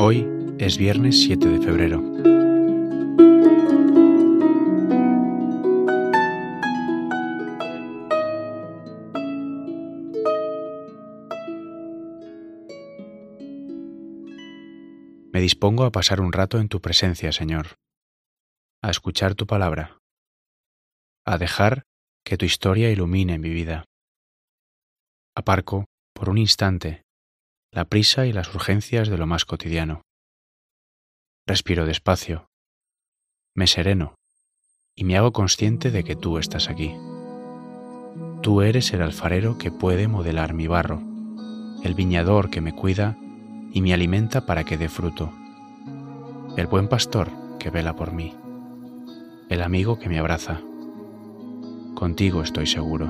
Hoy es viernes 7 de febrero. Me dispongo a pasar un rato en tu presencia, Señor, a escuchar tu palabra, a dejar que tu historia ilumine mi vida. Aparco, por un instante, la prisa y las urgencias de lo más cotidiano. Respiro despacio, me sereno y me hago consciente de que tú estás aquí. Tú eres el alfarero que puede modelar mi barro, el viñador que me cuida y me alimenta para que dé fruto, el buen pastor que vela por mí, el amigo que me abraza. Contigo estoy seguro.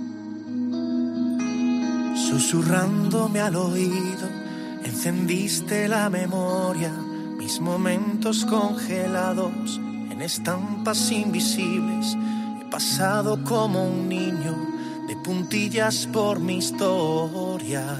Susurrándome al oído, encendiste la memoria, mis momentos congelados en estampas invisibles. He pasado como un niño de puntillas por mi historia.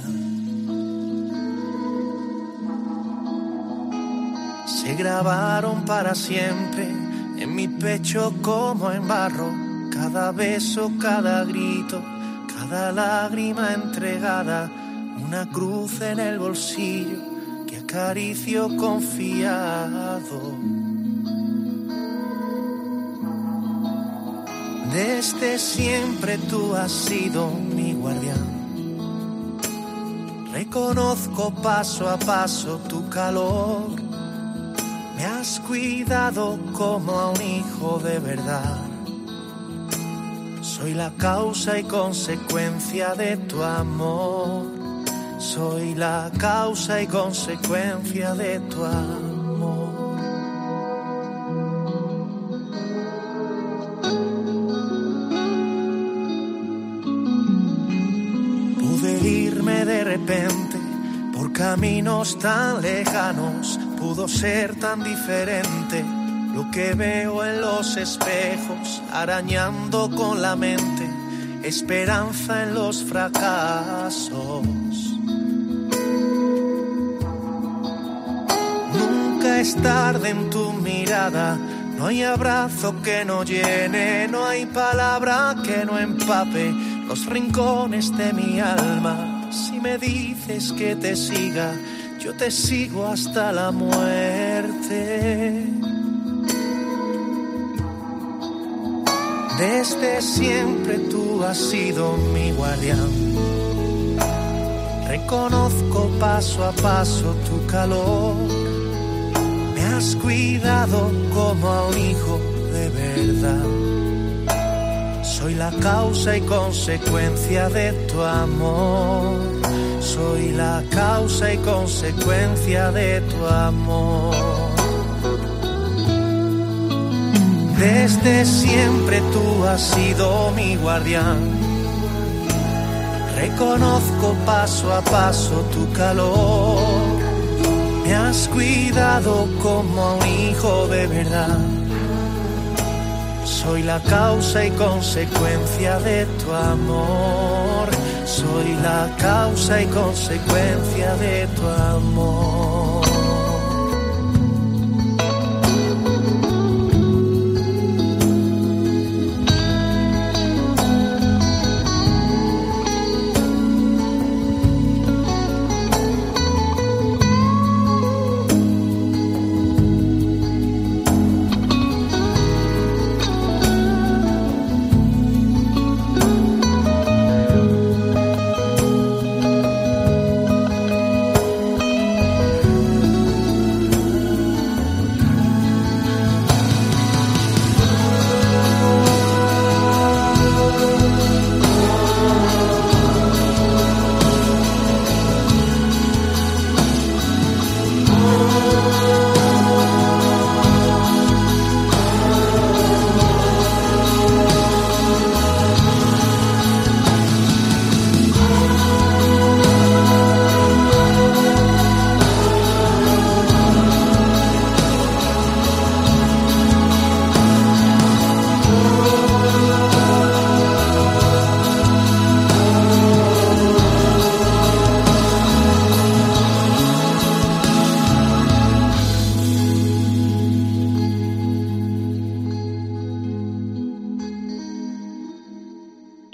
Se grabaron para siempre en mi pecho como en barro, cada beso, cada grito, cada lágrima entregada, una cruz en el bolsillo que acaricio confiado. Desde siempre tú has sido mi guardián. Reconozco paso a paso tu calor. Me has cuidado como a un hijo de verdad. Soy la causa y consecuencia de tu amor. Soy la causa y consecuencia de tu amor. Pude irme de repente por caminos tan lejanos. Pudo ser tan diferente lo que veo en los espejos, arañando con la mente, esperanza en los fracasos. Nunca es tarde en tu mirada, no hay abrazo que no llene, no hay palabra que no empape los rincones de mi alma. Si me dices que te siga, yo te sigo hasta la muerte. Desde siempre tú has sido mi guardián. Reconozco paso a paso tu calor. Me has cuidado como a un hijo de verdad. Soy la causa y consecuencia de tu amor. Soy la causa y consecuencia de tu amor. Desde siempre tú has sido mi guardián. Reconozco paso a paso tu calor. Me has cuidado como a un hijo de verdad. Soy la causa y consecuencia de tu amor. Soy la causa y consecuencia de tu amor.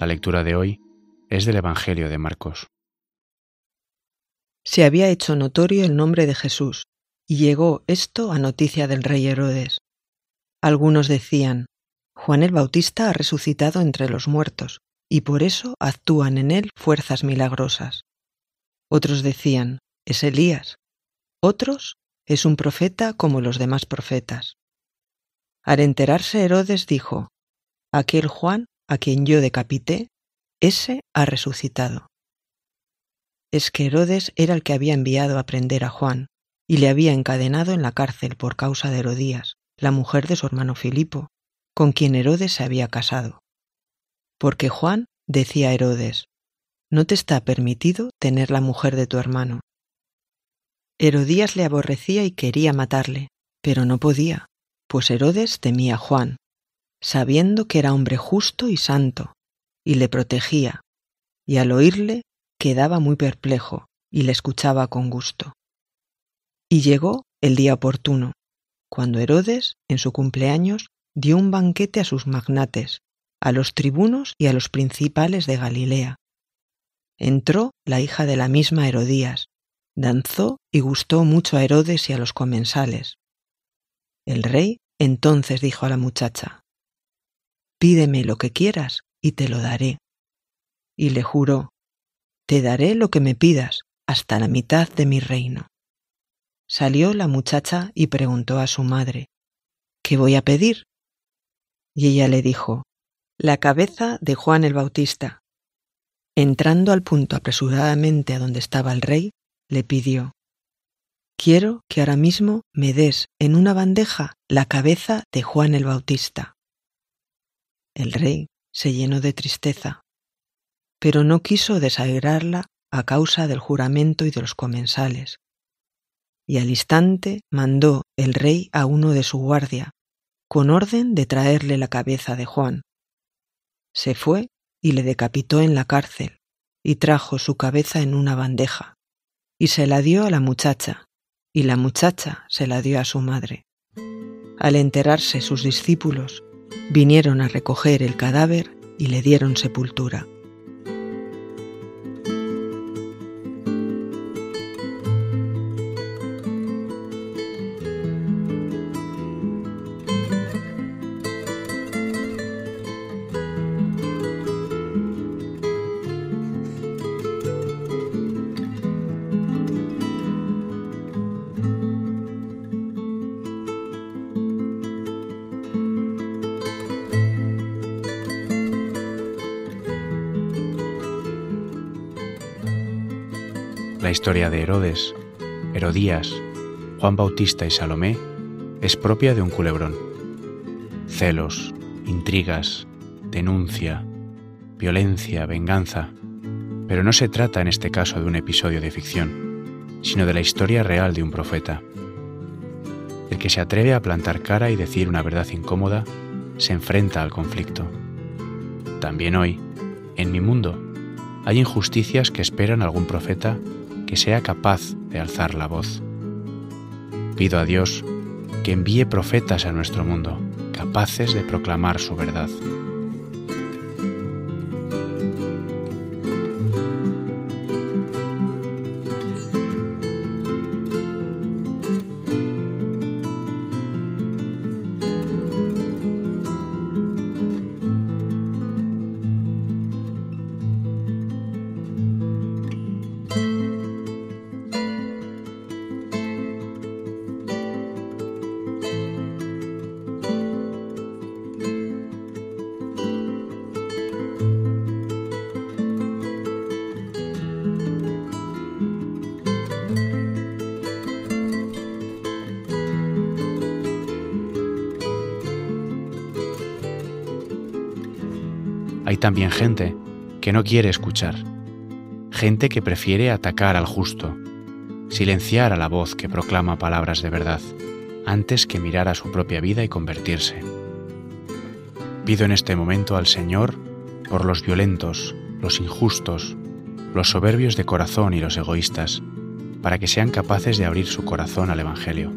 lectura de hoy es del Evangelio de Marcos. Se había hecho notorio el nombre de Jesús, y llegó esto a noticia del rey Herodes. Algunos decían: Juan el Bautista ha resucitado entre los muertos, y por eso actúan en él fuerzas milagrosas. Otros decían: es Elías. Otros: es un profeta como los demás profetas. Al enterarse Herodes dijo: aquel Juan, a quien yo decapité, ese ha resucitado. Es que Herodes era el que había enviado a prender a Juan, y le había encadenado en la cárcel por causa de Herodías, la mujer de su hermano Filipo, con quien Herodes se había casado. Porque Juan decía a Herodes: no te está permitido tener la mujer de tu hermano. Herodías le aborrecía y quería matarle, pero no podía, pues Herodes temía a Juan, sabiendo que era hombre justo y santo, y le protegía, y al oírle quedaba muy perplejo y le escuchaba con gusto. Y llegó el día oportuno, cuando Herodes, en su cumpleaños, dio un banquete a sus magnates, a los tribunos y a los principales de Galilea. Entró la hija de la misma Herodías, danzó y gustó mucho a Herodes y a los comensales. El rey entonces dijo a la muchacha: pídeme lo que quieras y te lo daré. Y le juró: te daré lo que me pidas, hasta la mitad de mi reino. Salió la muchacha y preguntó a su madre: ¿qué voy a pedir? Y ella le dijo: la cabeza de Juan el Bautista. Entrando al punto apresuradamente a donde estaba el rey, le pidió: quiero que ahora mismo me des en una bandeja la cabeza de Juan el Bautista. El rey se llenó de tristeza, pero no quiso desairarla a causa del juramento y de los comensales. Y al instante mandó el rey a uno de su guardia, con orden de traerle la cabeza de Juan. Se fue y le decapitó en la cárcel, y trajo su cabeza en una bandeja, y se la dio a la muchacha, y la muchacha se la dio a su madre. Al enterarse sus discípulos, vinieron a recoger el cadáver y le dieron sepultura. La historia de Herodes, Herodías, Juan Bautista y Salomé es propia de un culebrón. Celos, intrigas, denuncia, violencia, venganza. Pero no se trata en este caso de un episodio de ficción, sino de la historia real de un profeta. El que se atreve a plantar cara y decir una verdad incómoda se enfrenta al conflicto. También hoy, en mi mundo, hay injusticias que esperan a algún profeta que sea capaz de alzar la voz. Pido a Dios que envíe profetas a nuestro mundo, capaces de proclamar su verdad. Hay también gente que no quiere escuchar, gente que prefiere atacar al justo, silenciar a la voz que proclama palabras de verdad, antes que mirar a su propia vida y convertirse. Pido en este momento al Señor por los violentos, los injustos, los soberbios de corazón y los egoístas, para que sean capaces de abrir su corazón al Evangelio.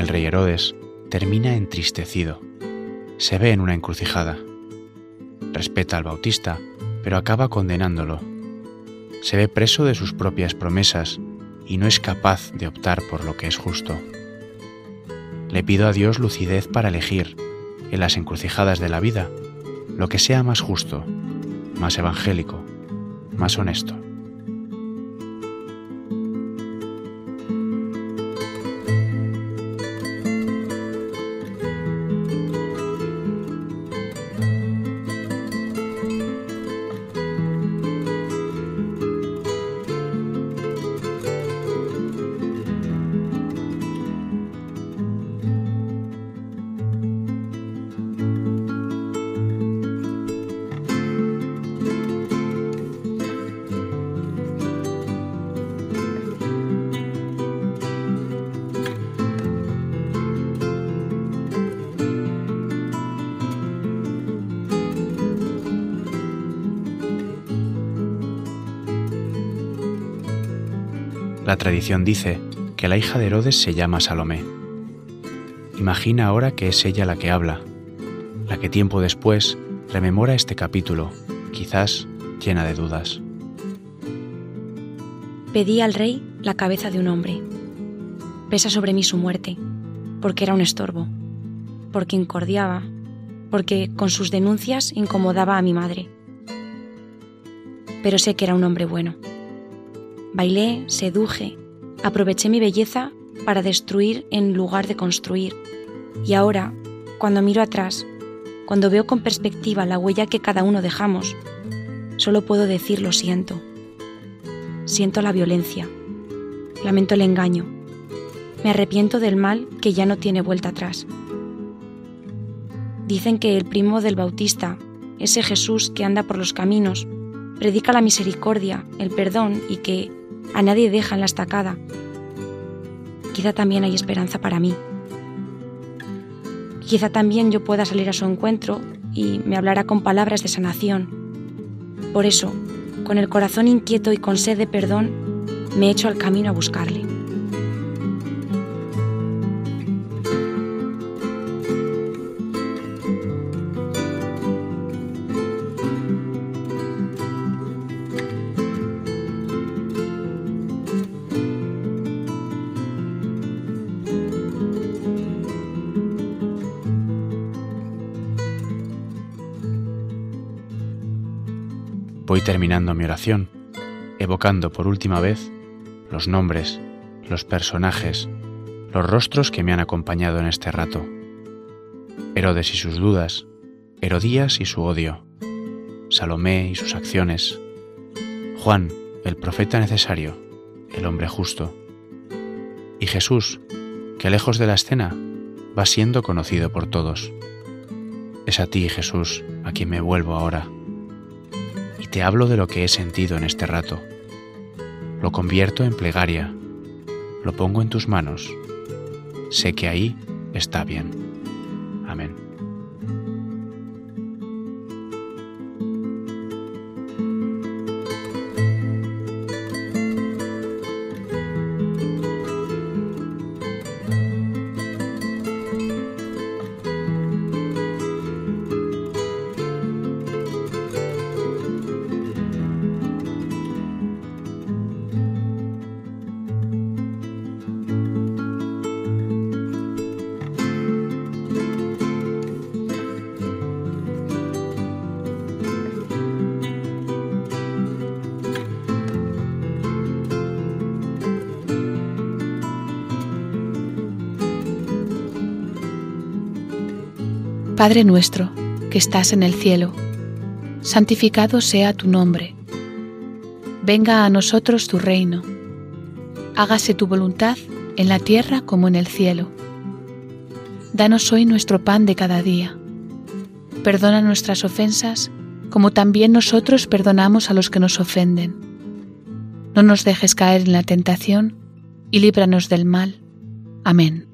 el rey Herodes termina entristecido. Se ve en una encrucijada. Respeta al Bautista, pero acaba condenándolo. Se ve preso de sus propias promesas y no es capaz de optar por lo que es justo. Le pido a Dios lucidez para elegir, en las encrucijadas de la vida, lo que sea más justo, más evangélico, más honesto. La tradición dice que la hija de Herodes se llama Salomé. Imagina ahora que es ella la que habla, la que tiempo después rememora este capítulo, quizás llena de dudas. Pedí al rey la cabeza de un hombre. Pesa sobre mí su muerte, porque era un estorbo, porque incordiaba, porque con sus denuncias incomodaba a mi madre. Pero sé que era un hombre bueno. Bailé, seduje, aproveché mi belleza para destruir en lugar de construir. Y ahora, cuando miro atrás, cuando veo con perspectiva la huella que cada uno dejamos, solo puedo decir lo siento. Siento la violencia, lamento el engaño, me arrepiento del mal que ya no tiene vuelta atrás. Dicen que el primo del Bautista, ese Jesús que anda por los caminos, predica la misericordia, el perdón y que a nadie deja en la estacada. Quizá también hay esperanza para mí. Quizá también yo pueda salir a su encuentro y me hablará con palabras de sanación. Por eso, con el corazón inquieto y con sed de perdón, me echo al camino a buscarle. Voy terminando mi oración, evocando por última vez los nombres, los personajes, los rostros que me han acompañado en este rato. Herodes y sus dudas, Herodías y su odio, Salomé y sus acciones, Juan, el profeta necesario, el hombre justo, y Jesús, que lejos de la escena va siendo conocido por todos. Es a ti, Jesús, a quien me vuelvo ahora. Y te hablo de lo que he sentido en este rato. Lo convierto en plegaria, lo pongo en tus manos. Sé que ahí está bien. Amén. Padre nuestro, que estás en el cielo, santificado sea tu nombre. Venga a nosotros tu reino. Hágase tu voluntad en la tierra como en el cielo. Danos hoy nuestro pan de cada día. Perdona nuestras ofensas, como también nosotros perdonamos a los que nos ofenden. No nos dejes caer en la tentación y líbranos del mal. Amén.